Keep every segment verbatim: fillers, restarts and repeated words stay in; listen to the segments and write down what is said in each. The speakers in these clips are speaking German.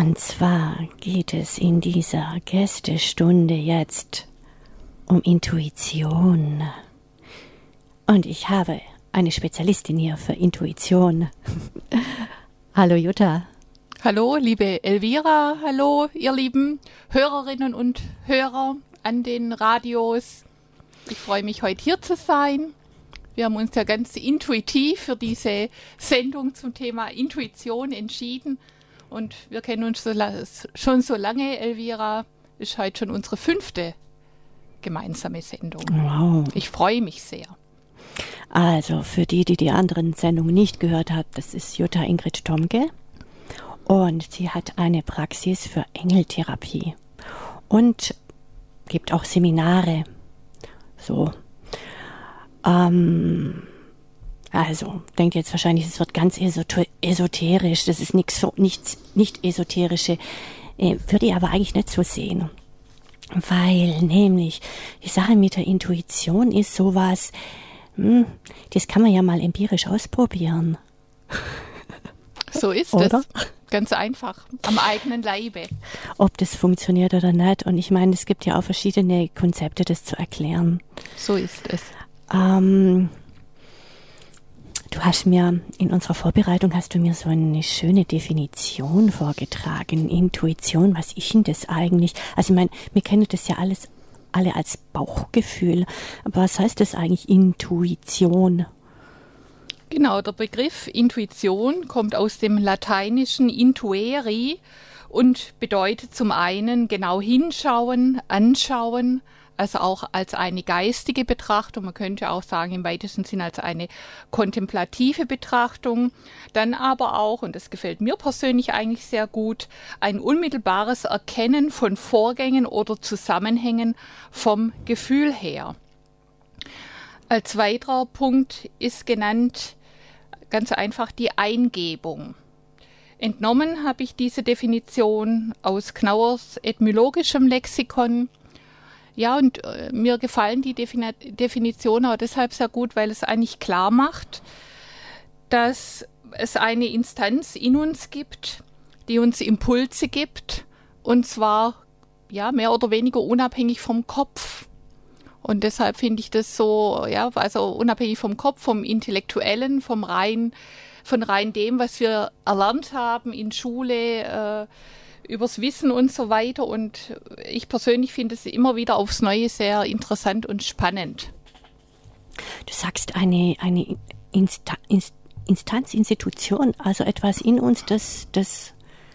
Und zwar geht es in dieser Gästestunde jetzt um Intuition. Und ich habe eine Spezialistin hier für Intuition. Hallo Jutta. Hallo liebe Elvira, hallo ihr lieben Hörerinnen und Hörer an den Radios. Ich freue mich, heute hier zu sein. Wir haben uns ja ganz intuitiv für diese Sendung zum Thema Intuition entschieden. Und wir kennen uns so, schon so lange, Elvira. Ist heute schon unsere fünfte gemeinsame Sendung. Wow. Ich freue mich sehr. Also für die, die die anderen Sendungen nicht gehört haben, das ist Jutta Ingrid Thomke. Und sie hat eine Praxis für Engeltherapie und gibt auch Seminare. So. Ähm, also, denkt jetzt wahrscheinlich, es wird ganz esoterisch. Das ist nichts, nichts, nicht esoterische. Äh, würde ich aber eigentlich nicht so sehen. Weil nämlich die Sache mit der Intuition ist sowas, hm, das kann man ja mal empirisch ausprobieren. So ist Oder? es. Ganz einfach. Am eigenen Leibe. Ob das funktioniert oder nicht. Und ich meine, es gibt ja auch verschiedene Konzepte, das zu erklären. So ist es. Ähm, du hast mir, in unserer Vorbereitung hast du mir so eine schöne Definition vorgetragen. Intuition, was ist denn das eigentlich? Also ich meine, wir kennen das ja alles, alle als Bauchgefühl. Aber was heißt das eigentlich, Intuition? Genau, der Begriff Intuition kommt aus dem lateinischen intueri und bedeutet zum einen genau hinschauen, anschauen, also auch als eine geistige Betrachtung, man könnte auch sagen im weitesten Sinne als eine kontemplative Betrachtung, dann aber auch, und das gefällt mir persönlich eigentlich sehr gut, ein unmittelbares Erkennen von Vorgängen oder Zusammenhängen vom Gefühl her. Als weiterer Punkt ist genannt ganz einfach die Eingebung. Entnommen habe ich diese Definition aus Knauers etymologischem Lexikon. Ja, und äh, mir gefallen die Defini- Definitionen auch deshalb sehr gut, weil es eigentlich klar macht, dass es eine Instanz in uns gibt, die uns Impulse gibt, und zwar ja mehr oder weniger unabhängig vom Kopf. Und deshalb finde ich das so, ja, also unabhängig vom Kopf, vom Intellektuellen, vom rein, von rein dem, was wir erlernt haben in Schule, äh, übers Wissen und so weiter. Und ich persönlich finde es immer wieder aufs Neue sehr interessant und spannend. Du sagst eine, eine Insta- Inst- Instanz, Institution, also etwas in uns, das, das,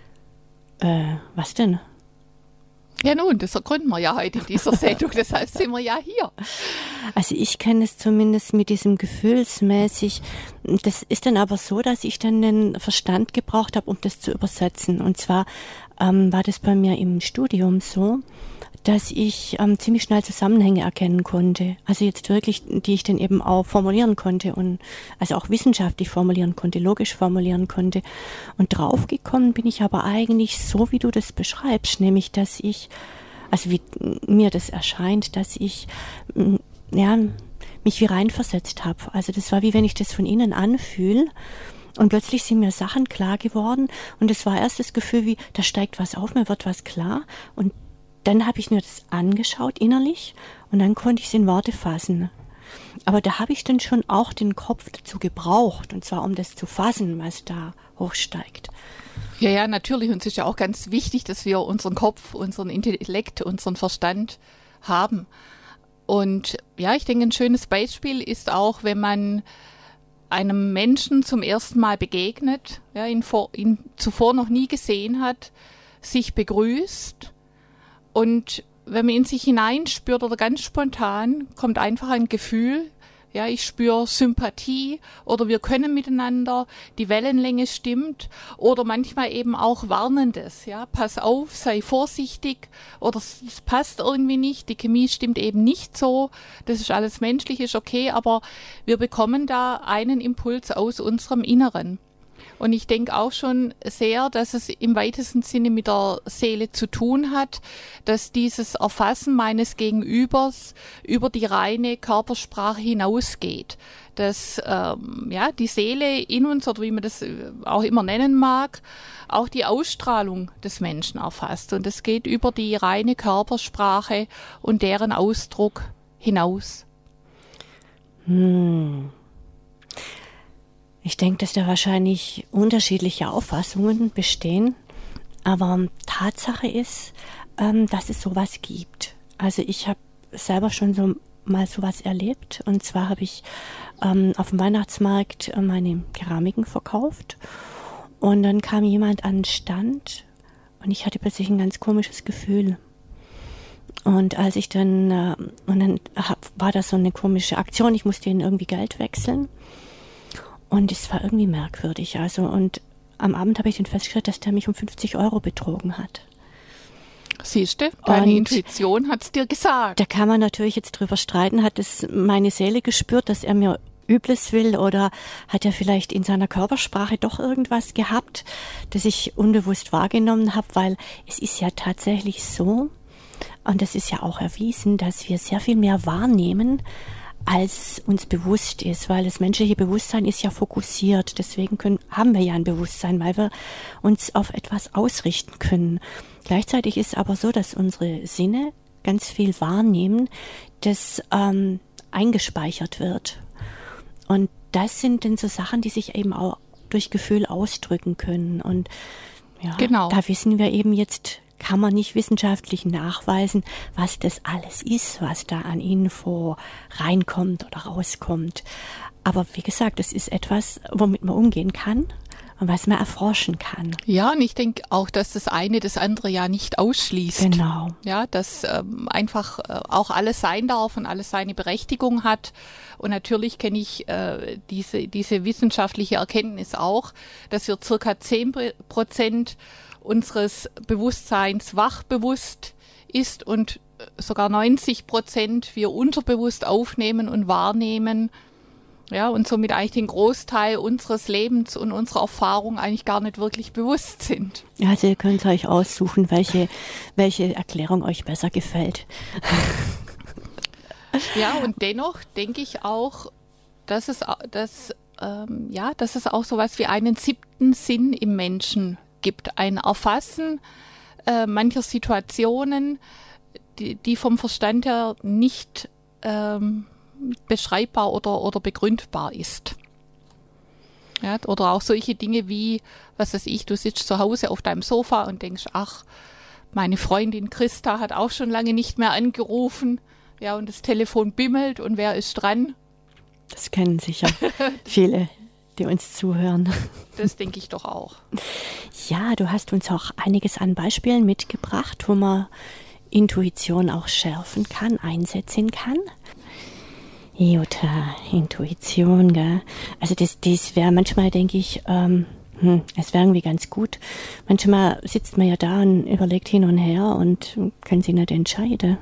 äh, was denn? Ja nun, das ergründen wir ja heute in dieser Sendung, deshalb sind wir ja hier. Also ich kenne es zumindest mit diesem gefühlsmäßig. Das ist dann aber so, dass ich dann den Verstand gebraucht habe, um das zu übersetzen. Und zwar ähm, war das bei mir im Studium so, dass ich ähm, ziemlich schnell Zusammenhänge erkennen konnte. Also jetzt wirklich, die ich dann eben auch formulieren konnte und also auch wissenschaftlich formulieren konnte, logisch formulieren konnte. Und draufgekommen bin ich aber eigentlich so, wie du das beschreibst, nämlich, dass ich, also wie mir das erscheint, dass ich, ja, mich wie reinversetzt habe. Also das war wie wenn ich das von innen anfühle. Und plötzlich sind mir Sachen klar geworden. Und es war erst das Gefühl wie, da steigt was auf, mir wird was klar. Und dann habe ich mir das angeschaut innerlich und dann konnte ich es in Worte fassen. Aber da habe ich dann schon auch den Kopf dazu gebraucht, und zwar um das zu fassen, was da hochsteigt. Ja, ja, natürlich. Und es ist ja auch ganz wichtig, dass wir unseren Kopf, unseren Intellekt, unseren Verstand haben. Und ja, ich denke, ein schönes Beispiel ist auch, wenn man einem Menschen zum ersten Mal begegnet, ja, ihn, vor, ihn zuvor noch nie gesehen hat, sich begrüßt. Und wenn man in sich hineinspürt oder ganz spontan, kommt einfach ein Gefühl, ja, ich spüre Sympathie oder wir können miteinander, die Wellenlänge stimmt oder manchmal eben auch Warnendes, ja, pass auf, sei vorsichtig oder es passt irgendwie nicht, die Chemie stimmt eben nicht so, das ist alles menschlich, ist okay, aber wir bekommen da einen Impuls aus unserem Inneren. Und ich denke auch schon sehr, dass es im weitesten Sinne mit der Seele zu tun hat, dass dieses Erfassen meines Gegenübers über die reine Körpersprache hinausgeht. Dass ähm, ja, die Seele in uns, oder wie man das auch immer nennen mag, auch die Ausstrahlung des Menschen erfasst. Und es geht über die reine Körpersprache und deren Ausdruck hinaus. Hm. Ich denke, dass da wahrscheinlich unterschiedliche Auffassungen bestehen, aber Tatsache ist, ähm, dass es sowas gibt. Also ich habe selber schon so mal sowas erlebt, und zwar habe ich ähm, auf dem Weihnachtsmarkt äh, meine Keramiken verkauft, und dann kam jemand an den Stand und ich hatte plötzlich ein ganz komisches Gefühl. Und als ich dann, äh, und dann hab, war das so eine komische Aktion, ich musste ihnen irgendwie Geld wechseln. Und es war irgendwie merkwürdig. Also, und am Abend habe ich dann festgestellt, dass der mich um fünfzig Euro betrogen hat. Siehst du, deine und Intuition hat es dir gesagt. Da kann man natürlich jetzt drüber streiten, hat es meine Seele gespürt, dass er mir Übles will, oder hat er vielleicht in seiner Körpersprache doch irgendwas gehabt, das ich unbewusst wahrgenommen habe, weil es ist ja tatsächlich so, und das ist ja auch erwiesen, dass wir sehr viel mehr wahrnehmen, als uns bewusst ist, weil das menschliche Bewusstsein ist ja fokussiert. Deswegen können, haben wir ja ein Bewusstsein, weil wir uns auf etwas ausrichten können. Gleichzeitig ist aber so, dass unsere Sinne ganz viel wahrnehmen, das ähm, eingespeichert wird. Und das sind dann so Sachen, die sich eben auch durch Gefühl ausdrücken können. Und ja, genau. Da wissen wir eben jetzt, kann man nicht wissenschaftlich nachweisen, was das alles ist, was da an Info reinkommt oder rauskommt. Aber wie gesagt, das ist etwas, womit man umgehen kann und was man erforschen kann. Ja, und ich denke auch, dass das eine das andere ja nicht ausschließt. Genau. Ja, dass ähm, einfach äh, auch alles sein darf und alles seine Berechtigung hat. Und natürlich kenne ich äh, diese, diese wissenschaftliche Erkenntnis auch, dass wir circa zehn Prozent unseres Bewusstseins wachbewusst ist und sogar neunzig Prozent wir unterbewusst aufnehmen und wahrnehmen, ja, und somit eigentlich den Großteil unseres Lebens und unserer Erfahrung eigentlich gar nicht wirklich bewusst sind. Also ihr könnt euch aussuchen, welche, welche Erklärung euch besser gefällt. Ja, und dennoch denke ich auch, dass es, dass, ähm, ja, dass es auch sowas wie einen siebten Sinn im Menschen gibt, ein Erfassen äh, mancher Situationen, die, die vom Verstand her nicht ähm, beschreibbar oder, oder begründbar ist. Ja, oder auch solche Dinge wie, was weiß ich, du sitzt zu Hause auf deinem Sofa und denkst, ach, meine Freundin Christa hat auch schon lange nicht mehr angerufen, ja, und das Telefon bimmelt und wer ist dran? Das kennen sicher viele, die uns zuhören. Das denke ich doch auch. Ja, du hast uns auch einiges an Beispielen mitgebracht, wo man Intuition auch schärfen kann, einsetzen kann. Jutta, Intuition, gell? Also das, das wäre manchmal, denke ich, ähm, hm, es wäre irgendwie ganz gut. Manchmal sitzt man ja da und überlegt hin und her und kann sich nicht entscheiden.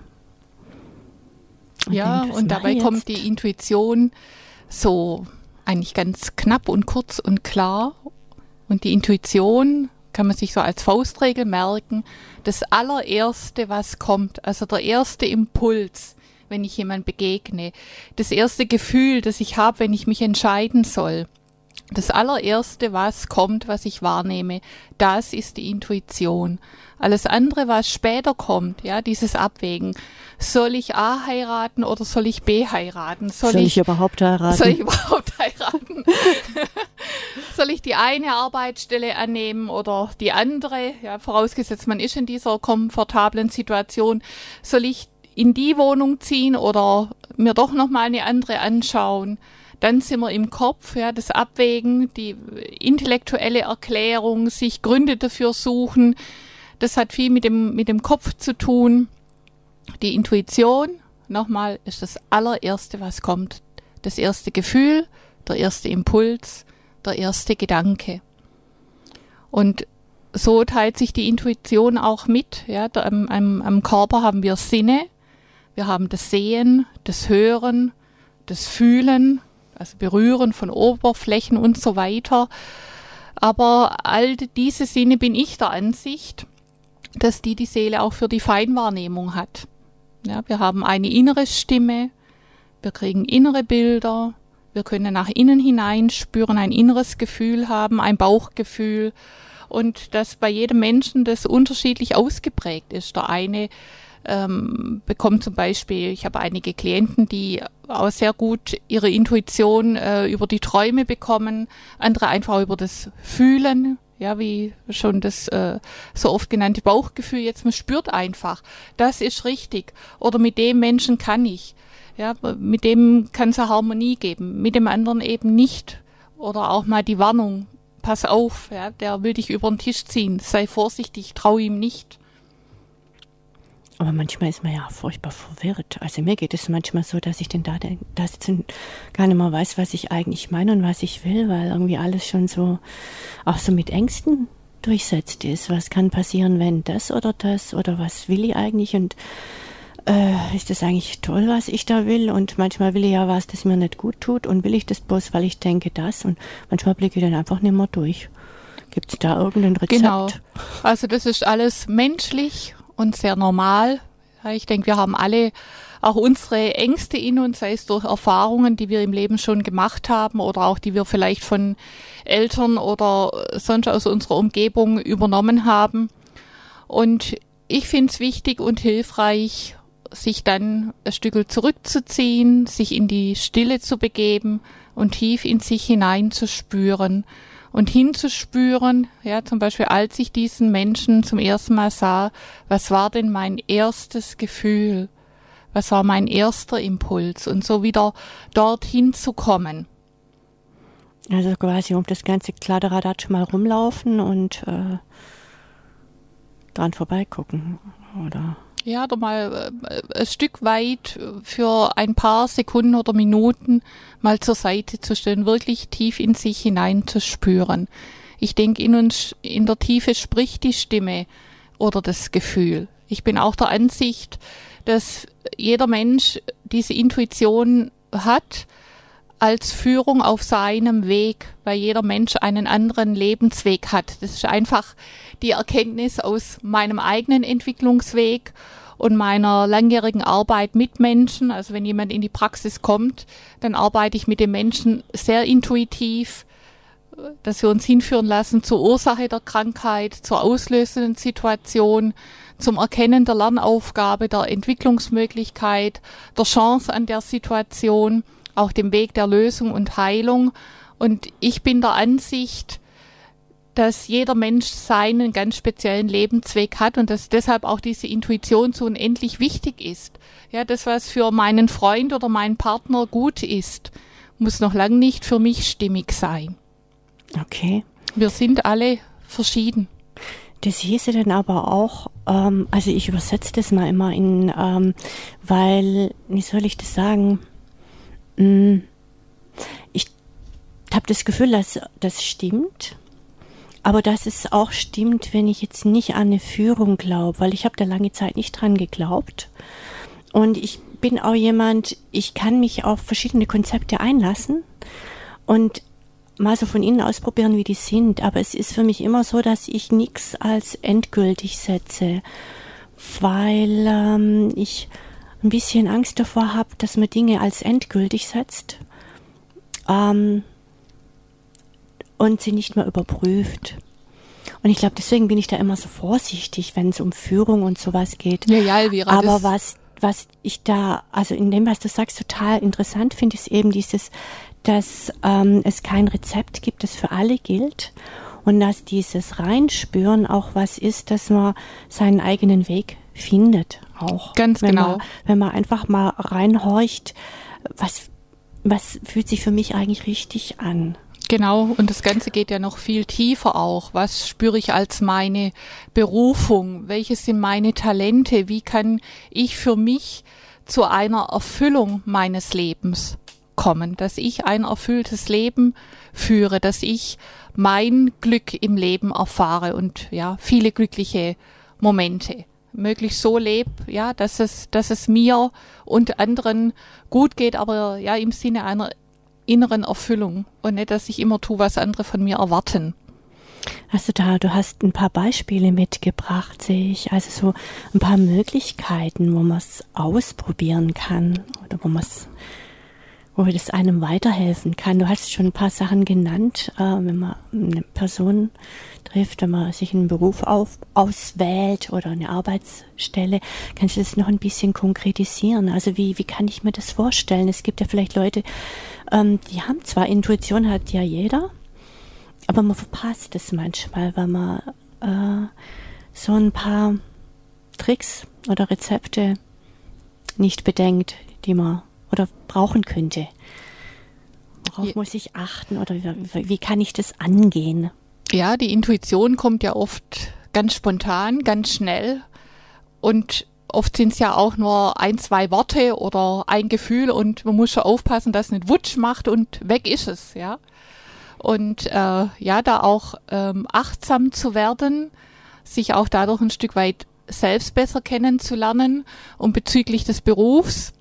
Und ja, denkt, und dabei kommt die Intuition so eigentlich ganz knapp und kurz und klar. Und die Intuition kann man sich so als Faustregel merken, das allererste, was kommt, also der erste Impuls, wenn ich jemand begegne, das erste Gefühl, das ich habe, wenn ich mich entscheiden soll, das allererste, was kommt, was ich wahrnehme, das ist die Intuition. Alles andere, was später kommt, ja, dieses Abwägen, soll ich A heiraten oder soll ich B heiraten? Soll, soll ich, ich überhaupt heiraten? Soll ich überhaupt heiraten? Soll ich die eine Arbeitsstelle annehmen oder die andere? Ja, vorausgesetzt, man ist in dieser komfortablen Situation. Soll ich in die Wohnung ziehen oder mir doch noch mal eine andere anschauen? Dann sind wir im Kopf, ja, das Abwägen, die intellektuelle Erklärung, sich Gründe dafür suchen. Das hat viel mit dem, mit dem Kopf zu tun. Die Intuition, nochmal, ist das allererste, was kommt. Das erste Gefühl, der erste Impuls, der erste Gedanke. Und so teilt sich die Intuition auch mit. Ja, da, am, am, am Körper haben wir Sinne. Wir haben das Sehen, das Hören, das Fühlen, also Berühren von Oberflächen und so weiter. Aber all diese Sinne bin ich der Ansicht, dass die die Seele auch für die Feinwahrnehmung hat. Ja, wir haben eine innere Stimme, wir kriegen innere Bilder, wir können nach innen hinein spüren, ein inneres Gefühl haben, ein Bauchgefühl und dass bei jedem Menschen das unterschiedlich ausgeprägt ist. Der eine ähm, bekommt zum Beispiel, ich habe einige Klienten, die auch sehr gut ihre Intuition äh, über die Träume bekommen, andere einfach über das Fühlen, ja, wie schon das äh, so oft genannte Bauchgefühl, jetzt man spürt einfach, das ist richtig oder mit dem Menschen kann ich. Ja, mit dem kann es eine Harmonie geben, mit dem anderen eben nicht. Oder auch mal die Warnung, pass auf, ja, der will dich über den Tisch ziehen, sei vorsichtig, trau ihm nicht. Aber manchmal ist man ja furchtbar verwirrt. Also mir geht es manchmal so, dass ich denn da, da sitze und gar nicht mehr weiß, was ich eigentlich meine und was ich will, weil irgendwie alles schon so, auch so mit Ängsten durchsetzt ist. Was kann passieren, wenn das oder das oder was will ich eigentlich und Äh, ist das eigentlich toll, was ich da will? Und manchmal will ich ja was, das mir nicht gut tut und will ich das bloß, weil ich denke das und manchmal blicke ich dann einfach nicht mehr durch. Gibt es da irgendein Rezept? Genau, also das ist alles menschlich und sehr normal. Ja, ich denke, wir haben alle auch unsere Ängste in uns, sei es durch Erfahrungen, die wir im Leben schon gemacht haben oder auch die wir vielleicht von Eltern oder sonst aus unserer Umgebung übernommen haben. Und ich finde es wichtig und hilfreich, sich dann ein Stück zurückzuziehen, sich in die Stille zu begeben und tief in sich hineinzuspüren und hinzuspüren, ja, zum Beispiel, als ich diesen Menschen zum ersten Mal sah, was war denn mein erstes Gefühl? Was war mein erster Impuls? Und so wieder dorthin zu kommen. Also quasi um das ganze Kladderadatsch mal rumlaufen und äh, dran vorbeigucken, oder? Ja, oder mal äh, ein Stück weit für ein paar Sekunden oder Minuten mal zur Seite zu stellen, wirklich tief in sich hinein zu spüren. Ich denke, in uns, in der Tiefe spricht die Stimme oder das Gefühl. Ich bin auch der Ansicht, dass jeder Mensch diese Intuition hat als Führung auf seinem Weg, weil jeder Mensch einen anderen Lebensweg hat. Das ist einfach die Erkenntnis aus meinem eigenen Entwicklungsweg und meiner langjährigen Arbeit mit Menschen. Also wenn jemand in die Praxis kommt, dann arbeite ich mit dem Menschen sehr intuitiv, dass wir uns hinführen lassen zur Ursache der Krankheit, zur auslösenden Situation, zum Erkennen der Lernaufgabe, der Entwicklungsmöglichkeit, der Chance an der Situation, auch dem Weg der Lösung und Heilung. Und ich bin der Ansicht, dass jeder Mensch seinen ganz speziellen Lebensweg hat und dass deshalb auch diese Intuition so unendlich wichtig ist. Ja, das, was für meinen Freund oder meinen Partner gut ist, muss noch lange nicht für mich stimmig sein. Okay. Wir sind alle verschieden. Das hieße dann aber auch, ähm, also ich übersetze das mal immer in, ähm, weil, wie soll ich das sagen, ich habe das Gefühl, dass das stimmt, aber dass es auch stimmt, wenn ich jetzt nicht an eine Führung glaube, weil ich habe da lange Zeit nicht dran geglaubt. Und ich bin auch jemand, ich kann mich auf verschiedene Konzepte einlassen und mal so von innen ausprobieren, wie die sind. Aber es ist für mich immer so, dass ich nichts als endgültig setze, weil ähm, ich ein bisschen Angst davor habe, dass man Dinge als endgültig setzt ähm, und sie nicht mehr überprüft. Und ich glaube, deswegen bin ich da immer so vorsichtig, wenn es um Führung und sowas geht. Ja, ja, Elvira, aber was, was ich da, also in dem, was du sagst, total interessant finde, ist eben dieses, dass ähm, es kein Rezept gibt, das für alle gilt und dass dieses Reinspüren auch was ist, dass man seinen eigenen Weg findet auch. Ganz wenn genau. Man, wenn man einfach mal reinhorcht, was, was fühlt sich für mich eigentlich richtig an? Genau, und das Ganze geht ja noch viel tiefer auch. Was spüre ich als meine Berufung? Welches sind meine Talente? Wie kann ich für mich zu einer Erfüllung meines Lebens kommen? Dass ich ein erfülltes Leben führe, dass ich mein Glück im Leben erfahre und ja, viele glückliche Momente. Möglichst so lebe, ja, dass es, dass es mir und anderen gut geht, aber ja, im Sinne einer inneren Erfüllung und nicht, dass ich immer tue, was andere von mir erwarten. Also da, du hast ein paar Beispiele mitgebracht, sehe ich. Also so ein paar Möglichkeiten, wo man es ausprobieren kann oder wo man es, wo das einem weiterhelfen kann. Du hast schon ein paar Sachen genannt, äh, wenn man eine Person trifft, wenn man sich einen Beruf auf, auswählt oder eine Arbeitsstelle. Kannst du das noch ein bisschen konkretisieren? Also wie, wie kann ich mir das vorstellen? Es gibt ja vielleicht Leute, ähm, die haben zwar Intuition, hat ja jeder, aber man verpasst es manchmal, weil man äh, so ein paar Tricks oder Rezepte nicht bedenkt, die man oder brauchen könnte. Worauf ja. muss ich achten oder wie, wie kann ich das angehen? Ja, die Intuition kommt ja oft ganz spontan, ganz schnell und oft sind es ja auch nur ein, zwei Worte oder ein Gefühl und man muss schon aufpassen, dass es nicht Wutsch macht und weg ist es, ja. Und äh, ja, da auch ähm, achtsam zu werden, sich auch dadurch ein Stück weit selbst besser kennenzulernen und bezüglich des Berufs,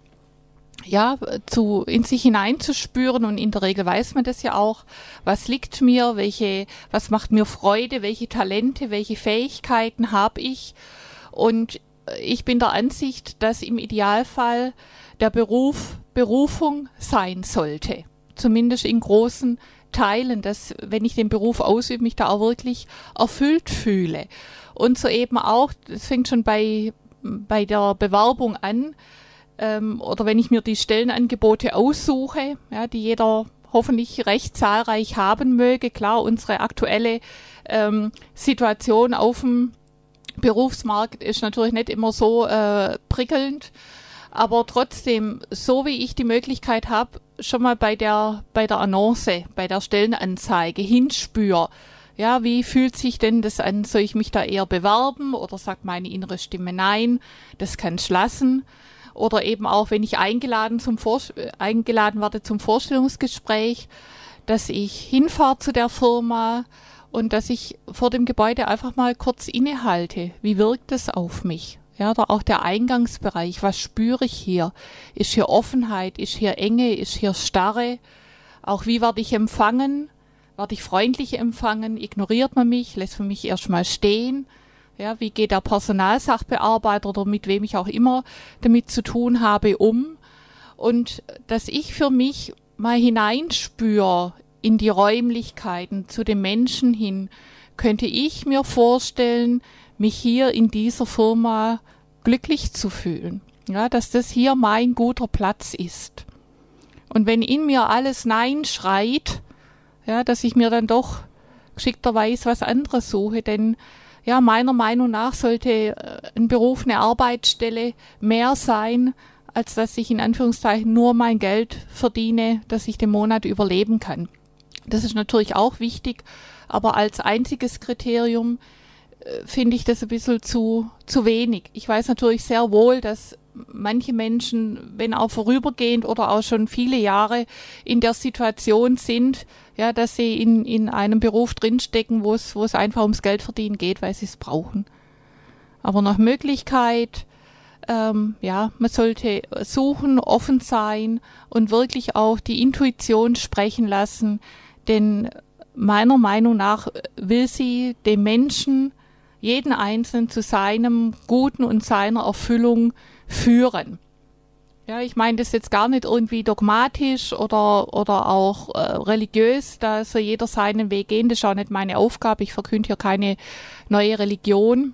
ja, zu, in sich hineinzuspüren und in der Regel weiß man das ja auch, was liegt mir, welche, was macht mir Freude, welche Talente, welche Fähigkeiten habe ich und ich bin der Ansicht, dass im Idealfall der Beruf Berufung sein sollte, zumindest in großen Teilen, dass wenn ich den Beruf ausübe, mich da auch wirklich erfüllt fühle. Und so eben auch, das fängt schon bei, bei der Bewerbung an, ähm, oder wenn ich mir die Stellenangebote aussuche, ja, die jeder hoffentlich recht zahlreich haben möge. Klar, unsere aktuelle ähm, Situation auf dem Berufsmarkt ist natürlich nicht immer so äh, prickelnd, aber trotzdem, so wie ich die Möglichkeit habe, schon mal bei der bei der Annonce, bei der Stellenanzeige hinspür, ja, wie fühlt sich denn das an? Soll ich mich da eher bewerben oder sagt meine innere Stimme nein, das kannst du lassen? Oder eben auch, wenn ich eingeladen zum Vor- eingeladen werde zum Vorstellungsgespräch, dass ich hinfahre zu der Firma und dass ich vor dem Gebäude einfach mal kurz innehalte. Wie wirkt es auf mich? Ja, oder auch der Eingangsbereich. Was spüre ich hier? Ist hier Offenheit? Ist hier Enge? Ist hier Starre? Auch wie werde ich empfangen? Werde ich freundlich empfangen? Ignoriert man mich? Lässt man mich erstmal stehen? Ja, wie geht der Personalsachbearbeiter oder mit wem ich auch immer damit zu tun habe um? Und dass ich für mich mal hineinspüre in die Räumlichkeiten, zu den Menschen hin, könnte ich mir vorstellen, mich hier in dieser Firma glücklich zu fühlen. Ja, dass das hier mein guter Platz ist. Und wenn in mir alles Nein schreit, ja, dass ich mir dann doch geschickterweise was anderes suche, denn ja, meiner Meinung nach sollte ein Beruf, eine Arbeitsstelle mehr sein, als dass ich in Anführungszeichen nur mein Geld verdiene, dass ich den Monat überleben kann. Das ist natürlich auch wichtig, aber als einziges Kriterium äh, finde ich das ein bisschen zu, zu wenig. Ich weiß natürlich sehr wohl, dass manche Menschen, wenn auch vorübergehend oder auch schon viele Jahre in der Situation sind, ja, dass sie in, in einem Beruf drinstecken, wo es, wo es einfach ums Geld verdienen geht, weil sie es brauchen. Aber nach Möglichkeit, ähm, ja, man sollte suchen, offen sein und wirklich auch die Intuition sprechen lassen, denn meiner Meinung nach will sie den Menschen, jeden Einzelnen zu seinem Guten und seiner Erfüllung führen. Ja, ich meine das jetzt gar nicht irgendwie dogmatisch oder oder auch äh, religiös, da soll jeder seinen Weg gehen, das ist auch nicht meine Aufgabe, ich verkünde hier keine neue Religion,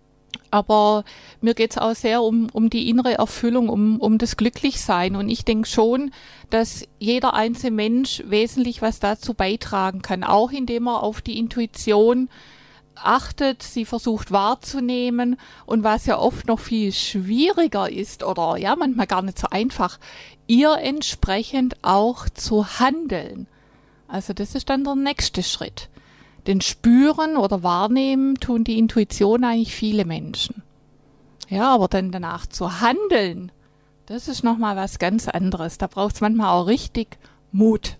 aber mir geht es auch sehr um um die innere Erfüllung, um um das Glücklichsein und ich denke schon, dass jeder einzelne Mensch wesentlich was dazu beitragen kann, auch indem er auf die Intuition achtet, sie versucht wahrzunehmen und was ja oft noch viel schwieriger ist oder ja manchmal gar nicht so einfach, ihr entsprechend auch zu handeln. Also das ist dann der nächste Schritt. Denn spüren oder wahrnehmen tun die Intuition eigentlich viele Menschen. Ja, aber dann danach zu handeln, das ist nochmal was ganz anderes. Da braucht es manchmal auch richtig Mut.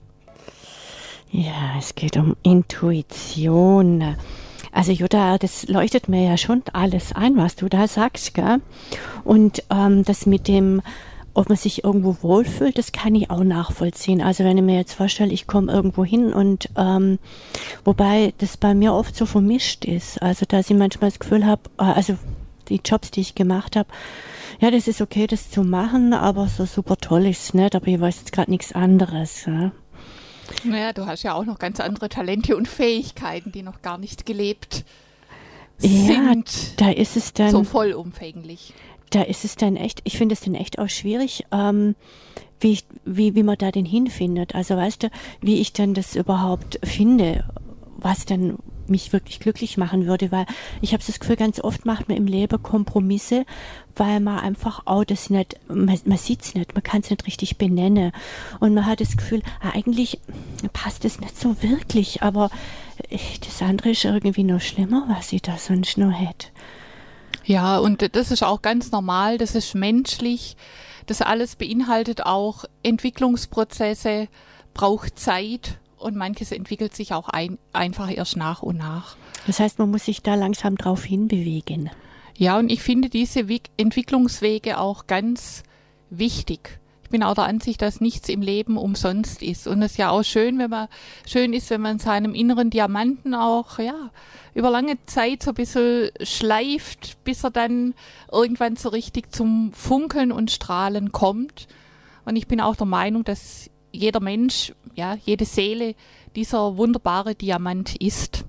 Ja, es geht um Intuition. Also Jutta, das leuchtet mir ja schon alles ein, was du da sagst, gell? Und ähm, das mit dem ob man sich irgendwo wohlfühlt, das kann ich auch nachvollziehen. Also wenn ich mir jetzt vorstelle, ich komme irgendwo hin und ähm, wobei das bei mir oft so vermischt ist, also dass ich manchmal das Gefühl habe, also die Jobs, die ich gemacht habe, ja, das ist okay, das zu machen, aber so super toll ist es nicht, aber ich weiß jetzt gerade nichts anderes. Ja. Naja, du hast ja auch noch ganz andere Talente und Fähigkeiten, die noch gar nicht gelebt sind. Ja, da ist es dann so vollumfänglich. Da ist es dann echt, ich finde es dann echt auch schwierig, ähm, wie, ich, wie, wie man da den hinfindet. Also weißt du, wie ich dann das überhaupt finde, was dann mich wirklich glücklich machen würde, weil ich habe das Gefühl, ganz oft macht man im Leben Kompromisse, weil man einfach auch das nicht, man, man sieht es nicht, man kann es nicht richtig benennen und man hat das Gefühl, eigentlich passt es nicht so wirklich, aber das andere ist irgendwie noch schlimmer, was ich da sonst noch hätte. Ja, und das ist auch ganz normal, das ist menschlich, das alles beinhaltet auch Entwicklungsprozesse, braucht Zeit und manches entwickelt sich auch ein, einfach erst nach und nach. Das heißt, man muss sich da langsam drauf hinbewegen. Ja, und ich finde diese Weg- Entwicklungswege auch ganz wichtig. Ich bin auch der Ansicht, dass nichts im Leben umsonst ist. Und es ist ja auch schön, wenn man schön ist, wenn man seinem inneren Diamanten auch ja über lange Zeit so ein bisschen schleift, bis er dann irgendwann so richtig zum Funkeln und Strahlen kommt. Und ich bin auch der Meinung, dass jeder Mensch, ja, jede Seele dieser wunderbare Diamant ist.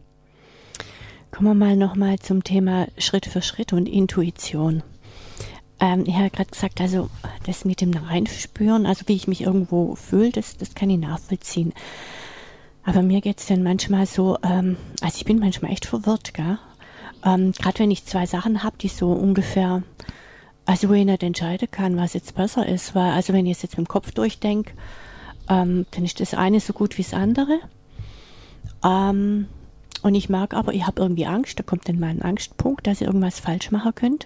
Kommen wir mal nochmal zum Thema Schritt für Schritt und Intuition. Ähm, ich habe gerade gesagt, also das mit dem Reinspüren, also wie ich mich irgendwo fühle, das, das kann ich nachvollziehen. Aber mir geht es dann manchmal so, ähm, also ich bin manchmal echt verwirrt, gell? Ähm, gerade wenn ich zwei Sachen habe, die so ungefähr, also wo ich nicht entscheiden kann, was jetzt besser ist, weil also wenn ich es jetzt mit dem Kopf durchdenke, ähm, dann ist das eine so gut wie das andere. Ähm, und ich mag aber, ich habe irgendwie Angst, da kommt dann mein Angstpunkt, dass ich irgendwas falsch machen könnte.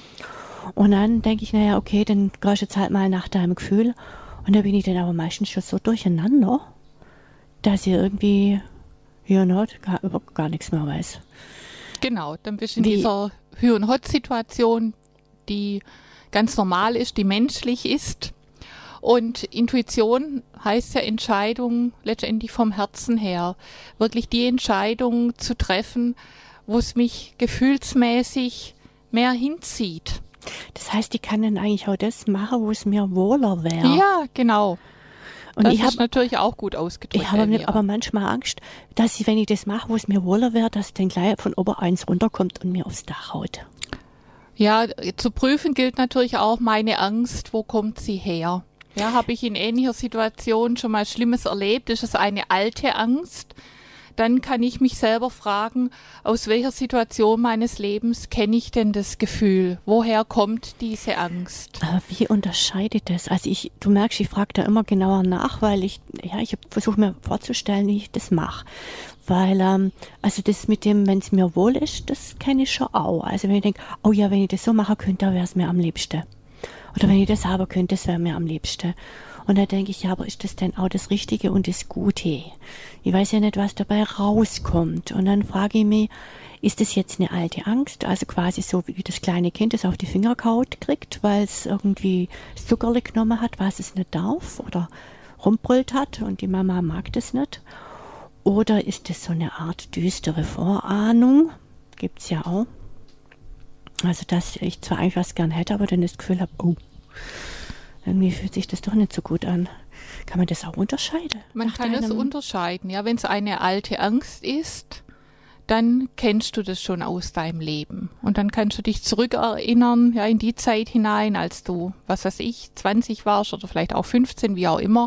Und dann denke ich, naja, okay, dann gehst du jetzt halt mal nach deinem Gefühl. Und da bin ich dann aber meistens schon so durcheinander, dass ich irgendwie hier und dort gar, über gar nichts mehr weiß. Genau, dann bist du in Wie? dieser Hü- und Hot-Situation, die ganz normal ist, die menschlich ist. Und Intuition heißt ja Entscheidung letztendlich vom Herzen her. Wirklich die Entscheidung zu treffen, wo es mich gefühlsmäßig mehr hinzieht. Das heißt, ich kann dann eigentlich auch das machen, wo es mir wohler wäre. Ja, genau. Und das ich ist habe natürlich auch gut ausgedrückt. ich habe Elvira. aber manchmal Angst, dass ich, wenn ich das mache, wo es mir wohler wäre, dass dann gleich von oben eins runterkommt und mir aufs Dach haut. Ja, zu prüfen gilt natürlich auch meine Angst, wo kommt sie her? Ja, habe ich in ähnlicher Situation schon mal Schlimmes erlebt? Ist es eine alte Angst? Dann kann ich mich selber fragen, aus welcher Situation meines Lebens kenne ich denn das Gefühl? Woher kommt diese Angst? Aber wie unterscheide ich das? Also ich, du merkst, ich frage da immer genauer nach, weil ich, ja, ich versuche mir vorzustellen, wie ich das mache. Weil, ähm, also das mit dem, wenn es mir wohl ist, das kenne ich schon auch. Also wenn ich denke, oh ja, wenn ich das so machen könnte, dann wäre es mir am liebsten. Oder wenn ich das haben könnte, das wäre mir am liebsten. Und da denke ich, ja, aber ist das denn auch das Richtige und das Gute? Ich weiß ja nicht, was dabei rauskommt. Und dann frage ich mich, ist das jetzt eine alte Angst? Also quasi so wie das kleine Kind, das auf die Finger gehauen kriegt, weil es irgendwie Zuckerle genommen hat, was es nicht darf oder rumbrüllt hat und die Mama mag das nicht. Oder ist das so eine Art düstere Vorahnung? Gibt's ja auch. Also dass ich zwar eigentlich was gern hätte, aber dann das Gefühl habe, oh, irgendwie fühlt sich das doch nicht so gut an. Kann man das auch unterscheiden? Man kann es unterscheiden. Ja, wenn es eine alte Angst ist, dann kennst du das schon aus deinem Leben. Und dann kannst du dich zurückerinnern, ja, in die Zeit hinein, als du, was weiß ich, zwanzig warst oder vielleicht auch fünfzehn, wie auch immer,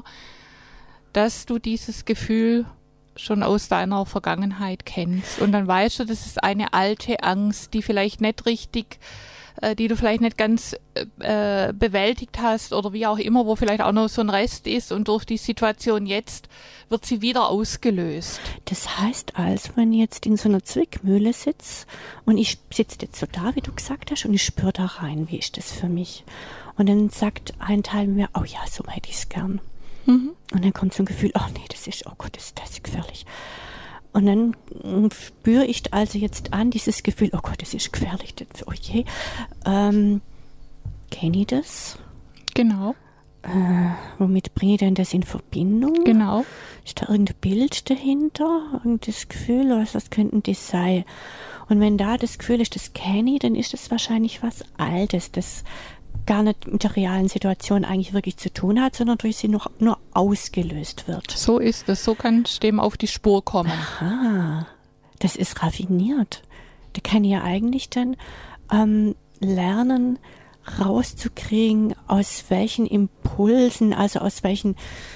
dass du dieses Gefühl schon aus deiner Vergangenheit kennst. Und dann weißt du, das ist eine alte Angst, die vielleicht nicht richtig, äh, die du vielleicht nicht ganz äh, bewältigt hast oder wie auch immer, wo vielleicht auch noch so ein Rest ist und durch die Situation jetzt wird sie wieder ausgelöst. Das heißt also, wenn ich jetzt in so einer Zwickmühle sitze und ich sitze jetzt so da, wie du gesagt hast, und ich spüre da rein, wie ist das für mich? Und dann sagt ein Teil mir, oh ja, so hätte ich es gern. Mhm. Und dann kommt so ein Gefühl, oh nee, das ist, oh Gott, das ist, das ist gefährlich. Und dann spüre ich also jetzt an, dieses Gefühl, oh Gott, das ist gefährlich, das, oh je. Ähm, kenne ich das? Genau. Äh, womit bringe ich denn das in Verbindung? Genau. Ist da irgendein Bild dahinter? Irgendein Gefühl? Was, was könnten das sein? Und wenn da das Gefühl ist, das kenne ich, dann ist das wahrscheinlich was Altes, das gar nicht mit der realen Situation eigentlich wirklich zu tun hat, sondern durch sie noch nur ausgelöst wird. So ist es. So kann es dem auf die Spur kommen. Aha, das ist raffiniert. Da kann ich ja eigentlich dann ähm, lernen, rauszukriegen, aus welchen Impulsen, also aus welchen,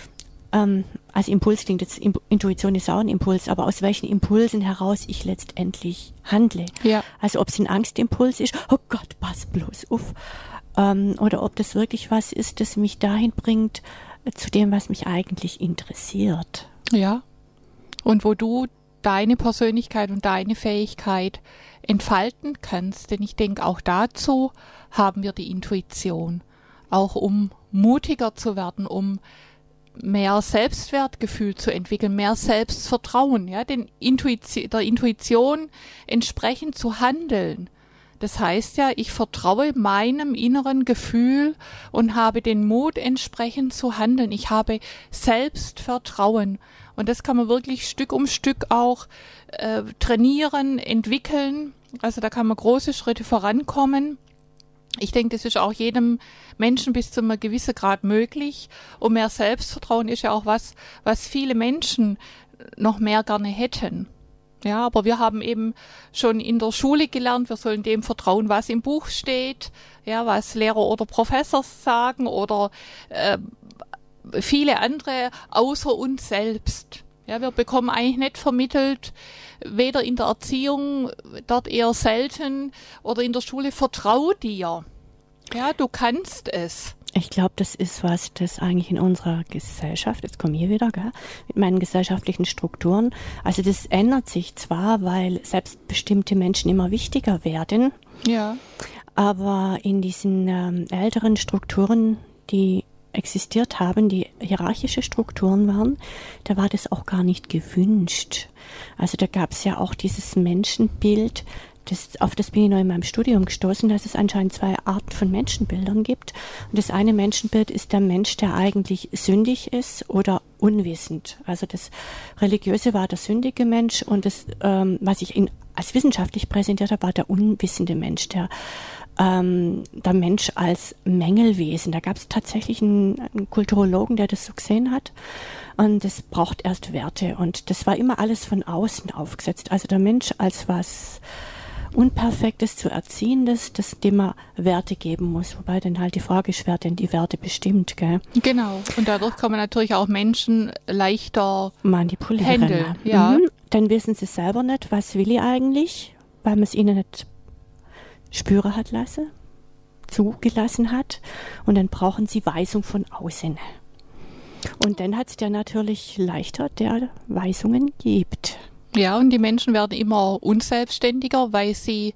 ähm, also Impuls klingt jetzt, Intuition ist auch ein Impuls, aber aus welchen Impulsen heraus ich letztendlich handle. Ja. Also ob es ein Angstimpuls ist, oh Gott, pass bloß auf, ähm, oder ob das wirklich was ist, das mich dahin bringt, äh, zu dem, was mich eigentlich interessiert. Ja. Und wo du deine Persönlichkeit und deine Fähigkeit entfalten kannst, denn ich denke, auch dazu haben wir die Intuition, auch um mutiger zu werden, um mehr Selbstwertgefühl zu entwickeln, mehr Selbstvertrauen, ja, den Intuition, der Intuition entsprechend zu handeln. Das heißt ja, ich vertraue meinem inneren Gefühl und habe den Mut, entsprechend zu handeln. Ich habe Selbstvertrauen. Und das kann man wirklich Stück um Stück auch äh, trainieren, entwickeln. Also da kann man große Schritte vorankommen. Ich denke, das ist auch jedem Menschen bis zu einem gewissen Grad möglich. Und mehr Selbstvertrauen ist ja auch was, was viele Menschen noch mehr gerne hätten. Ja, aber wir haben eben schon in der Schule gelernt, wir sollen dem vertrauen, was im Buch steht, ja, was Lehrer oder Professor sagen oder äh, viele andere außer uns selbst. Ja, wir bekommen eigentlich nicht vermittelt, weder in der Erziehung, dort eher selten, oder in der Schule, vertrau dir. Ja, du kannst es. Ich glaube, das ist was, das eigentlich in unserer Gesellschaft, jetzt komme ich wieder, gell, mit meinen gesellschaftlichen Strukturen, also das ändert sich zwar, weil selbstbestimmte Menschen immer wichtiger werden, ja, aber in diesen ähm, älteren Strukturen, die existiert haben, die hierarchische Strukturen waren, da war das auch gar nicht gewünscht. Also da gab es ja auch dieses Menschenbild, das, auf das bin ich noch in meinem Studium gestoßen, dass es anscheinend zwei Arten von Menschenbildern gibt. Und das eine Menschenbild ist der Mensch, der eigentlich sündig ist oder unwissend. Also das Religiöse war der sündige Mensch und das, ähm, was ich in, als wissenschaftlich präsentiert habe, war der unwissende Mensch, der ähm, der Mensch als Mängelwesen. Da gab es tatsächlich einen, einen Kulturologen, der das so gesehen hat. Und das braucht erst Werte. Und das war immer alles von außen aufgesetzt. Also der Mensch als was Unperfektes, zu Erziehendes, das dem man Werte geben muss. Wobei dann halt die Frage ist, wer denn die Werte bestimmt, gell? Genau. Und dadurch kann man natürlich auch Menschen leichter manipulieren. Handeln. Ja. Mhm. Dann wissen sie selber nicht, was will ich eigentlich, weil man es ihnen nicht spüren hat lassen, zugelassen hat. Und dann brauchen sie Weisung von außen. Und dann hat es der natürlich leichter, der Weisungen gibt. Ja, und die Menschen werden immer unselbstständiger, weil sie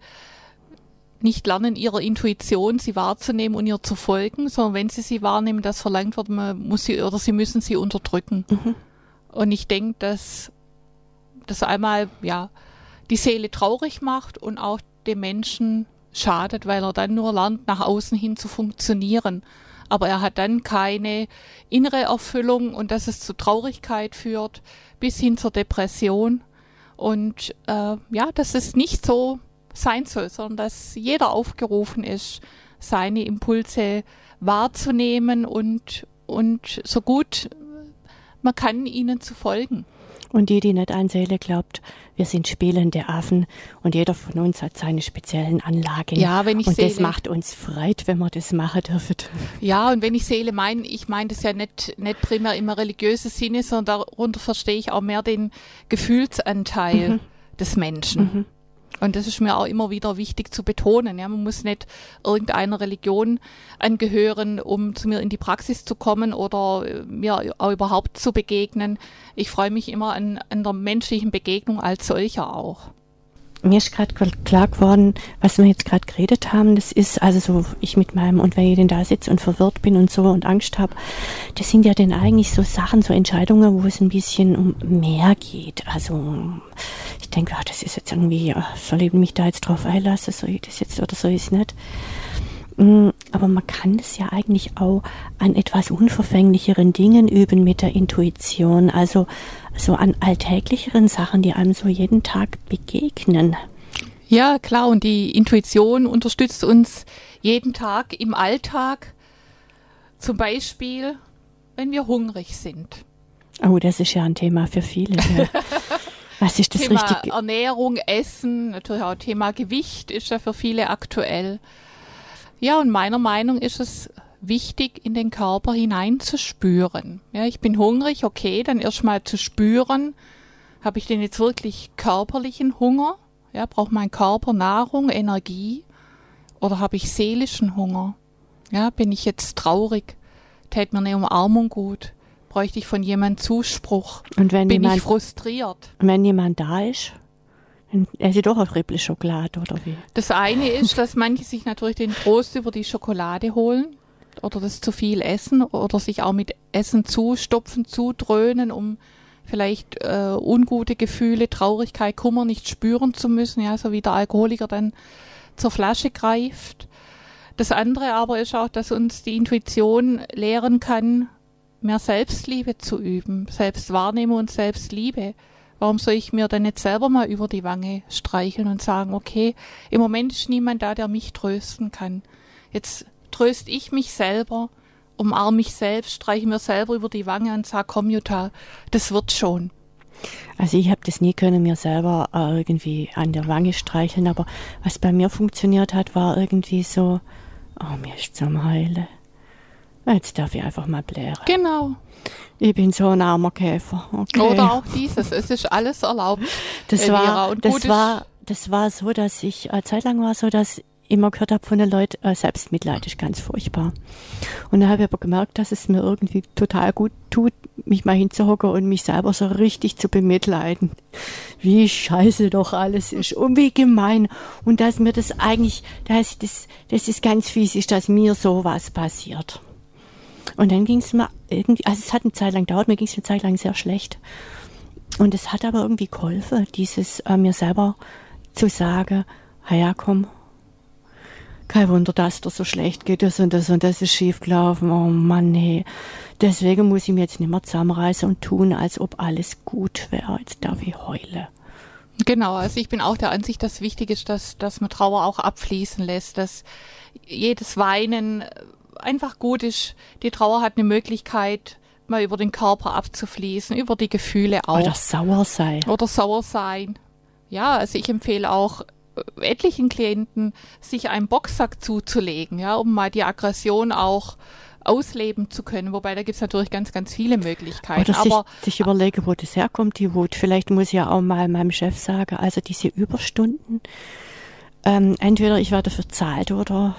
nicht lernen, ihrer Intuition sie wahrzunehmen und ihr zu folgen, sondern wenn sie sie wahrnehmen, das verlangt wird, man muss sie oder sie müssen sie unterdrücken. Mhm. Und ich denke, dass das einmal ja die Seele traurig macht und auch dem Menschen schadet, weil er dann nur lernt, nach außen hin zu funktionieren. Aber er hat dann keine innere Erfüllung und dass es zu Traurigkeit führt, bis hin zur Depression. Und äh, ja, dass es nicht so sein soll, sondern dass jeder aufgerufen ist, seine Impulse wahrzunehmen und, und so gut man kann ihnen zu folgen. Und die, die nicht an Seele glaubt, wir sind spielende Affen und jeder von uns hat seine speziellen Anlagen. Ja, wenn ich und Seele, das macht uns Freude, wenn wir das machen dürfen. Ja, und wenn ich Seele meine, ich meine das ja nicht, nicht primär im religiösen Sinne, sondern darunter verstehe ich auch mehr den Gefühlsanteil mhm. des Menschen. Mhm. Und das ist mir auch immer wieder wichtig zu betonen. Ja, man muss nicht irgendeiner Religion angehören, um zu mir in die Praxis zu kommen oder mir auch überhaupt zu begegnen. Ich freue mich immer an, an der menschlichen Begegnung als solcher auch. Mir ist gerade klar geworden, was wir jetzt gerade geredet haben, das ist also so, ich mit meinem, und wenn ich denn da sitze und verwirrt bin und so und Angst habe, das sind ja dann eigentlich so Sachen, so Entscheidungen, wo es ein bisschen um mehr geht. Also ich denke, ach, das ist jetzt irgendwie, soll ich mich da jetzt drauf einlassen, soll ich das jetzt oder soll ich es nicht? Aber man kann es ja eigentlich auch an etwas unverfänglicheren Dingen üben mit der Intuition, also so an alltäglicheren Sachen, die einem so jeden Tag begegnen. Ja, klar, und die Intuition unterstützt uns jeden Tag im Alltag, zum Beispiel, wenn wir hungrig sind. Oh, das ist ja ein Thema für viele. Ja. Was ist das Thema richtig? Ernährung, Essen, natürlich auch Thema Gewicht ist ja für viele aktuell. Ja, und meiner Meinung ist es wichtig, in den Körper hineinzuspüren. Ja, ich bin hungrig, okay, dann erstmal zu spüren, habe ich denn jetzt wirklich körperlichen Hunger? Ja, braucht mein Körper Nahrung, Energie? Oder habe ich seelischen Hunger? Ja, bin ich jetzt traurig? Tät mir eine Umarmung gut? Bräuchte ich von jemandem Zuspruch? Und wenn bin jemand, ich frustriert? Und wenn jemand da ist, dann esse ich doch eine Triple Schokolade, oder wie? Das eine ist, dass manche sich natürlich den Trost über die Schokolade holen oder das zu viel essen oder sich auch mit Essen zustopfen, zudröhnen, um vielleicht äh, ungute Gefühle, Traurigkeit, Kummer nicht spüren zu müssen, ja, so wie der Alkoholiker dann zur Flasche greift. Das andere aber ist auch, dass uns die Intuition lehren kann, mehr Selbstliebe zu üben, Selbstwahrnehmung und Selbstliebe. Warum soll ich mir dann nicht selber mal über die Wange streicheln und sagen, okay, im Moment ist niemand da, der mich trösten kann. Jetzt tröste ich mich selber, umarme mich selbst, streiche mir selber über die Wange und sage, komm Jutta, das wird schon. Also ich habe das nie können, mir selber äh, irgendwie an der Wange streicheln, aber was bei mir funktioniert hat, war irgendwie so, oh, mir ist zum Heulen. Jetzt darf ich einfach mal blären. Genau. Ich bin so ein armer Käfer. Okay. Oder auch dieses, es ist alles erlaubt. Das war, und das war, das war so, dass ich, eine Zeit lang war so, dass ich immer gehört habe von den Leuten, äh, Selbstmitleid ist ganz furchtbar. Und dann habe ich aber gemerkt, dass es mir irgendwie total gut tut, mich mal hinzuhocken und mich selber so richtig zu bemitleiden. Wie scheiße doch alles ist und wie gemein. Und dass mir das eigentlich, dass das, das ist ganz fies ist, dass mir sowas passiert. Und dann ging es mir irgendwie, also es hat eine Zeit lang gedauert, mir ging es eine Zeit lang sehr schlecht. Und es hat aber irgendwie geholfen, dieses äh, mir selber zu sagen, ja komm, kein Wunder, dass dir so schlecht geht, das und das und das ist schief gelaufen, oh Mann, nee. Deswegen muss ich mir jetzt nicht mehr zusammenreißen und tun, als ob alles gut wäre. Jetzt darf ich heulen. Genau, also ich bin auch der Ansicht, dass wichtig ist, dass, dass man Trauer auch abfließen lässt, dass jedes Weinen einfach gut ist. Die Trauer hat eine Möglichkeit, mal über den Körper abzufließen, über die Gefühle auch. Oder sauer sein. Oder sauer sein. Ja, also ich empfehle auch etlichen Klienten, sich einen Boxsack zuzulegen, ja, um mal die Aggression auch ausleben zu können. Wobei da gibt es natürlich ganz, ganz viele Möglichkeiten. Oder aber sich, sich überlegen, wo das herkommt, die Wut. Vielleicht muss ich ja auch mal meinem Chef sagen, also diese Überstunden, ähm, entweder ich werde verzahlt oder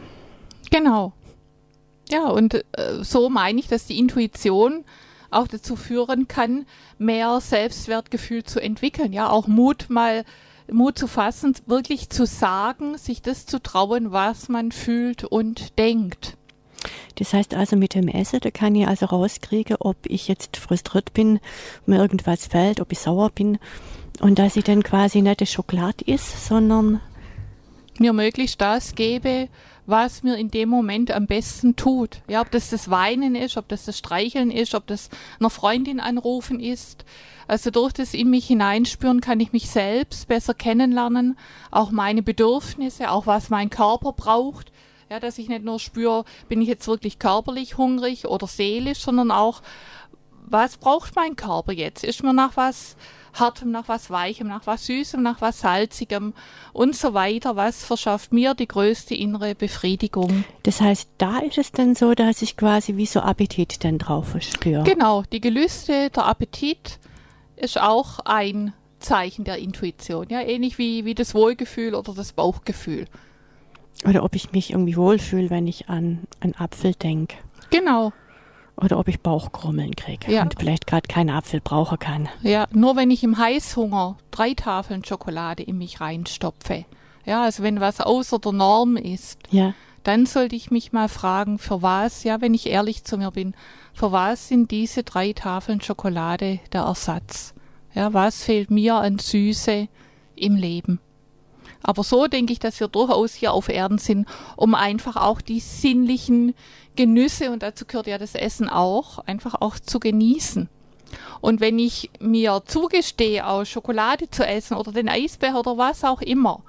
äh genau. Ja, und äh, so meine ich, dass die Intuition auch dazu führen kann, mehr Selbstwertgefühl zu entwickeln. Ja, auch Mut mal, Mut zu fassen, wirklich zu sagen, sich das zu trauen, was man fühlt und denkt. Das heißt also mit dem Essen, da kann ich also rauskriegen, ob ich jetzt frustriert bin, mir irgendwas fällt, ob ich sauer bin und dass ich dann quasi nicht die Schokolade esse, sondern mir möglichst das gebe, was mir in dem Moment am besten tut. Ja, ob das das Weinen ist, ob das das Streicheln ist, ob das einer Freundin anrufen ist. Also durch das in mich hineinspüren kann ich mich selbst besser kennenlernen, auch meine Bedürfnisse, auch was mein Körper braucht. Ja, dass ich nicht nur spüre, bin ich jetzt wirklich körperlich hungrig oder seelisch, sondern auch, was braucht mein Körper jetzt? Ist mir nach was Hartem, nach was Weichem, nach was Süßem, nach was Salzigem und so weiter. Was verschafft mir die größte innere Befriedigung? Das heißt, da ist es dann so, dass ich quasi wie so Appetit dann drauf spüre. Genau, die Gelüste, der Appetit ist auch ein Zeichen der Intuition. Ja, ähnlich wie, wie das Wohlgefühl oder das Bauchgefühl. Oder ob ich mich irgendwie wohlfühle, wenn ich an einen Apfel denke. Genau. Oder ob ich Bauchkrummeln kriege ja. und vielleicht gerade keinen Apfel brauchen kann. Ja, nur wenn ich im Heißhunger drei Tafeln Schokolade in mich reinstopfe. Ja, also wenn was außer der Norm ist, ja. dann sollte ich mich mal fragen, für was, ja, wenn ich ehrlich zu mir bin, für was sind diese drei Tafeln Schokolade der Ersatz? Ja, was fehlt mir an Süße im Leben? Aber so denke ich, dass wir durchaus hier auf Erden sind, um einfach auch die sinnlichen Genüsse, und dazu gehört ja das Essen auch, einfach auch zu genießen. Und wenn ich mir zugestehe, auch Schokolade zu essen oder den Eisbecher oder was auch immer,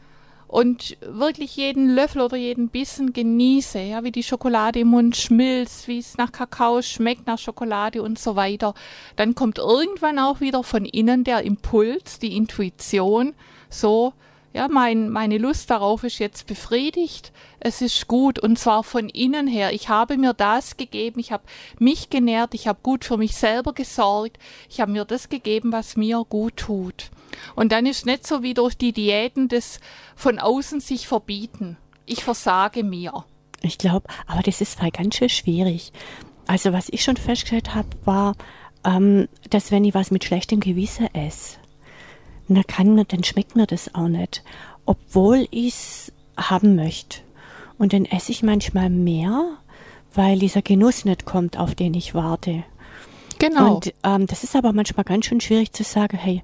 und wirklich jeden Löffel oder jeden Bissen genieße, ja, wie die Schokolade im Mund schmilzt, wie es nach Kakao schmeckt, nach Schokolade und so weiter, dann kommt irgendwann auch wieder von innen der Impuls, die Intuition, so, ja, mein, meine Lust darauf ist jetzt befriedigt, es ist gut, und zwar von innen her. Ich habe mir das gegeben, ich habe mich genährt, ich habe gut für mich selber gesorgt, ich habe mir das gegeben, was mir gut tut. Und dann ist nicht so wie durch die Diäten das von außen sich verbieten. Ich versage mir. Ich glaube, aber das ist voll ganz schön schwierig. Also was ich schon festgestellt habe, war, ähm, dass wenn ich was mit schlechtem Gewissen esse, dann, kann mir, dann schmeckt mir das auch nicht, obwohl ich es haben möchte. Und dann esse ich manchmal mehr, weil dieser Genuss nicht kommt, auf den ich warte. Genau. Und ähm, das ist aber manchmal ganz schön schwierig zu sagen, hey,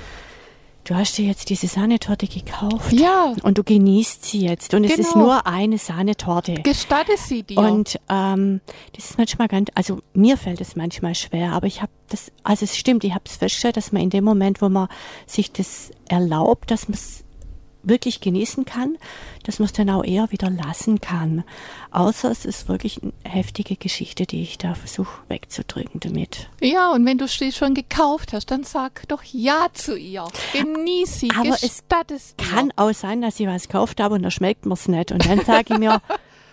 du hast dir jetzt diese Sahnetorte gekauft, ja, und du genießt sie jetzt. Und es genau. ist nur eine Sahnetorte. Gestatte sie dir. Und ähm, das ist manchmal ganz, also mir fällt es manchmal schwer, aber ich habe das, also es stimmt, ich habe es festgestellt, dass man in dem Moment, wo man sich das erlaubt, dass man es wirklich genießen kann, dass man es dann auch eher wieder lassen kann. Außer es ist wirklich eine heftige Geschichte, die ich da versuche wegzudrücken damit. Ja, und wenn du sie schon gekauft hast, dann sag doch Ja zu ihr. Genieß sie, aber gestatt es dir. Kann auch sein, dass ich was gekauft habe und da schmeckt mir es nicht. Und dann sage ich mir,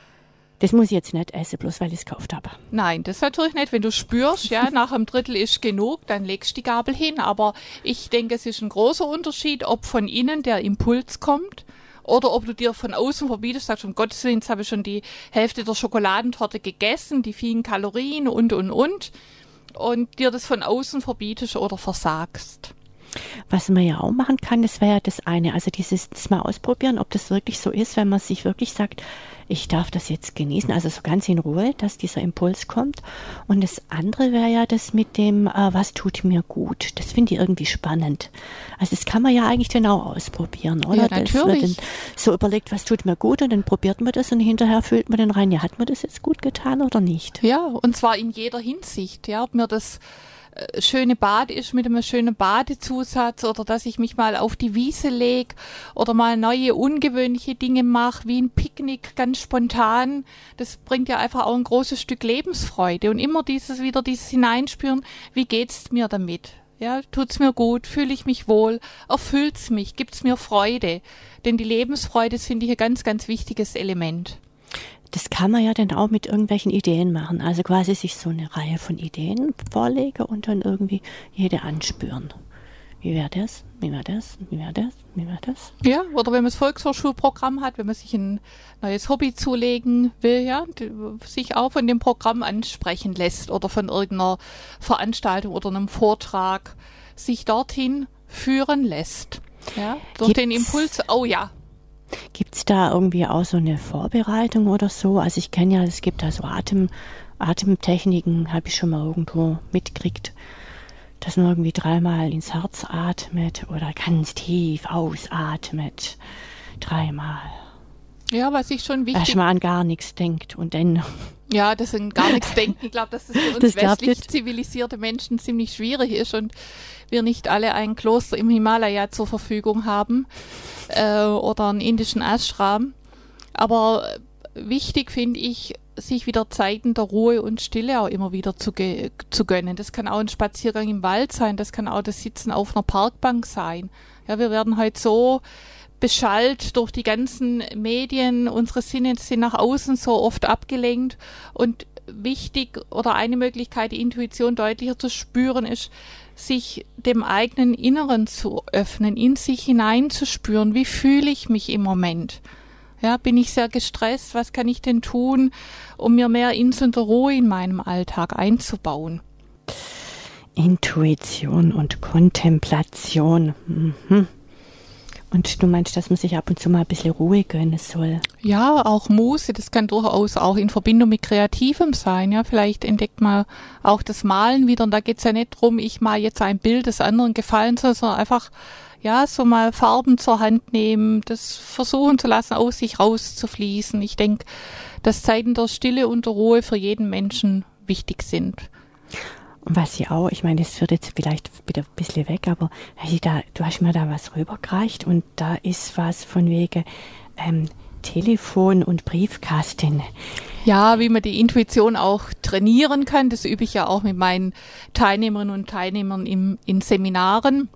das muss ich jetzt nicht essen, bloß weil ich es gekauft habe. Nein, das ist natürlich nicht. Wenn du spürst, ja, nach einem Drittel ist genug, dann legst du die Gabel hin. Aber ich denke, es ist ein großer Unterschied, ob von innen der Impuls kommt oder ob du dir von außen verbietest, sagst, um Gottes Willen, jetzt habe ich schon die Hälfte der Schokoladentorte gegessen, die vielen Kalorien und, und, und. Und dir das von außen verbietest oder versagst. Was man ja auch machen kann, das wäre ja das eine, also dieses das mal ausprobieren, ob das wirklich so ist, wenn man sich wirklich sagt, ich darf das jetzt genießen, also so ganz in Ruhe, dass dieser Impuls kommt. Und das andere wäre ja das mit dem, äh, was tut mir gut. Das finde ich irgendwie spannend. Also das kann man ja eigentlich dann auch ausprobieren, oder? Ja, natürlich. Dass man dann so überlegt, was tut mir gut, und dann probiert man das und hinterher fühlt man dann rein, ja, hat mir das jetzt gut getan oder nicht? Ja, und zwar in jeder Hinsicht, ja, ob mir das schöne Bad ist mit einem schönen Badezusatz oder dass ich mich mal auf die Wiese lege oder mal neue ungewöhnliche Dinge mache, wie ein Picknick ganz spontan. Das bringt ja einfach auch ein großes Stück Lebensfreude und immer dieses wieder dieses Hineinspüren, wie geht's mir damit? Ja, tut's mir gut, fühle ich mich wohl, erfüllt's mich, gibt's mir Freude? Denn die Lebensfreude ist, finde ich, ein ganz, ganz wichtiges Element. Das kann man ja dann auch mit irgendwelchen Ideen machen. Also quasi sich so eine Reihe von Ideen vorlegen und dann irgendwie jede anspüren. Wie wäre das? Wie wäre das? Wie wäre das? Wie wäre das? Ja, oder wenn man das Volkshochschulprogramm hat, wenn man sich ein neues Hobby zulegen will, ja, sich auch von dem Programm ansprechen lässt oder von irgendeiner Veranstaltung oder einem Vortrag sich dorthin führen lässt. Ja, durch Gibt's, den Impuls, oh ja. Gibt es da irgendwie auch so eine Vorbereitung oder so? Also ich kenne ja, es gibt da so Atem, Atemtechniken, habe ich schon mal irgendwo mitgekriegt, dass man irgendwie dreimal ins Herz atmet oder ganz tief ausatmet. Dreimal. Ja, was ich schon wichtig... Erstmal an gar nichts denkt und dann... Ja, das sind gar nichts denken. Ich glaube, dass das für uns das westlich zivilisierte Menschen ziemlich schwierig ist und wir nicht alle ein Kloster im Himalaya zur Verfügung haben äh, oder einen indischen Ashram. Aber wichtig finde ich, sich wieder Zeiten der Ruhe und Stille auch immer wieder zu, ge- zu gönnen. Das kann auch ein Spaziergang im Wald sein, das kann auch das Sitzen auf einer Parkbank sein. Ja, wir werden heute so beschallt durch die ganzen Medien, unsere Sinne sind nach außen so oft abgelenkt und wichtig oder eine Möglichkeit, die Intuition deutlicher zu spüren, ist, sich dem eigenen Inneren zu öffnen, in sich hineinzuspüren, wie fühle ich mich im Moment? Ja, bin ich sehr gestresst? Was kann ich denn tun, um mir mehr Insel der Ruhe in meinem Alltag einzubauen? Intuition und Kontemplation. Mhm. Und du meinst, dass man sich ab und zu mal ein bisschen Ruhe gönnen soll? Ja, auch Muße, das kann durchaus auch in Verbindung mit Kreativem sein. Ja, vielleicht entdeckt man auch das Malen wieder. Und da geht's ja nicht drum, ich mal jetzt ein Bild des anderen gefallen soll, sondern einfach, ja, so mal Farben zur Hand nehmen, das versuchen zu lassen, aus sich rauszufließen. Ich denke, dass Zeiten der Stille und der Ruhe für jeden Menschen wichtig sind. Und was ich auch, ich meine, das wird jetzt vielleicht wieder ein bisschen weg, aber da, du hast mir da was rübergereicht und da ist was von wegen ähm, Telefon und Briefkasten. Ja, wie man die Intuition auch trainieren kann, das übe ich ja auch mit meinen Teilnehmerinnen und Teilnehmern im, in Seminaren,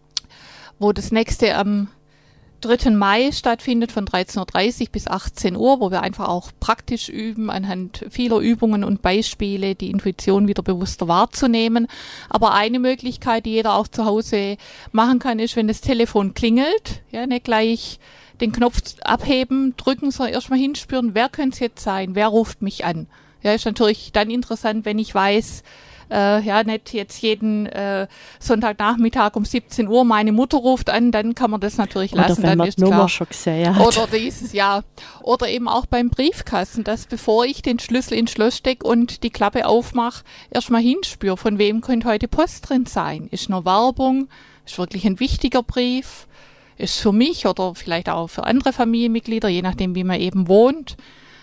wo das nächste am dritten Mai stattfindet von dreizehn Uhr dreißig bis achtzehn Uhr, wo wir einfach auch praktisch üben, anhand vieler Übungen und Beispiele die Intuition wieder bewusster wahrzunehmen. Aber eine Möglichkeit, die jeder auch zu Hause machen kann, ist, wenn das Telefon klingelt, ja, nicht gleich den Knopf abheben, drücken, sondern erstmal hinspüren, wer könnte es jetzt sein, wer ruft mich an. Ja, ist natürlich dann interessant, wenn ich weiß, Äh, ja, nicht jetzt jeden äh, Sonntagnachmittag um siebzehn Uhr meine Mutter ruft an, dann kann man das natürlich lassen. Oder wenn man die Nummer schon gesehen hat. Oder dieses, ja. Oder eben auch beim Briefkasten, dass bevor ich den Schlüssel ins Schloss stecke und die Klappe aufmache, erstmal hinspüre, von wem könnte heute Post drin sein. Ist nur Werbung, ist wirklich ein wichtiger Brief, ist für mich oder vielleicht auch für andere Familienmitglieder, je nachdem, wie man eben wohnt.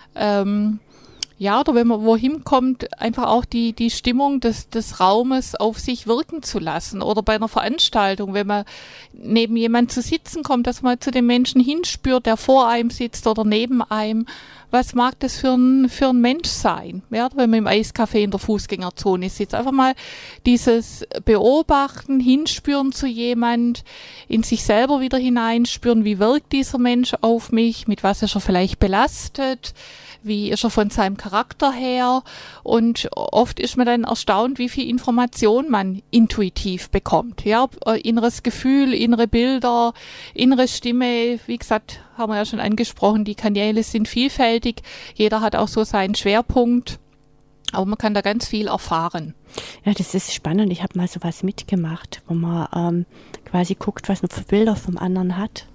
Ähm, Ja, oder wenn man wohin kommt, einfach auch die, die Stimmung des, des Raumes auf sich wirken zu lassen. Oder bei einer Veranstaltung, wenn man neben jemand zu sitzen kommt, dass man zu dem Menschen hinspürt, der vor einem sitzt oder neben einem. Was mag das für ein, für ein Mensch sein? Ja, wenn man im Eiscafé in der Fußgängerzone sitzt. Einfach mal dieses Beobachten, hinspüren zu jemand, in sich selber wieder hineinspüren, wie wirkt dieser Mensch auf mich, mit was ist er vielleicht belastet, wie ist er von seinem Charakter her, und oft ist man dann erstaunt, wie viel Information man intuitiv bekommt. Ja, inneres Gefühl, innere Bilder, innere Stimme, wie gesagt, haben wir ja schon angesprochen, die Kanäle sind vielfältig, jeder hat auch so seinen Schwerpunkt, aber man kann da ganz viel erfahren. Ja, das ist spannend. Ich habe mal sowas mitgemacht, wo man ähm, quasi guckt, was man für Bilder vom anderen hat.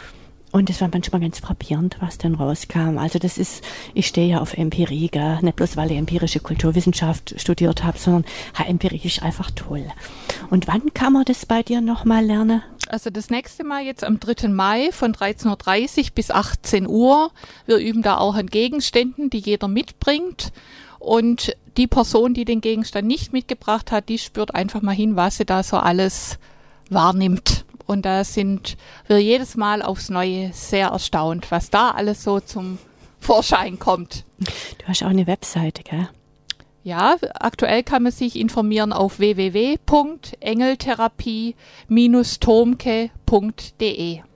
Und das war manchmal ganz frappierend, was dann rauskam. Also das ist, ich stehe ja auf Empirie, gell? Nicht bloß, weil ich empirische Kulturwissenschaft studiert habe, sondern ja, Empirie ist einfach toll. Und wann kann man das bei dir nochmal lernen? Also das nächste Mal jetzt am dritten Mai von dreizehn Uhr dreißig bis achtzehn Uhr. Wir üben da auch an Gegenständen, die jeder mitbringt. Und die Person, die den Gegenstand nicht mitgebracht hat, die spürt einfach mal hin, was sie da so alles wahrnimmt. Und da sind wir jedes Mal aufs Neue sehr erstaunt, was da alles so zum Vorschein kommt. Du hast auch eine Webseite, gell? Ja, aktuell kann man sich informieren auf w w w punkt engeltherapie Bindestrich tomke punkt d e.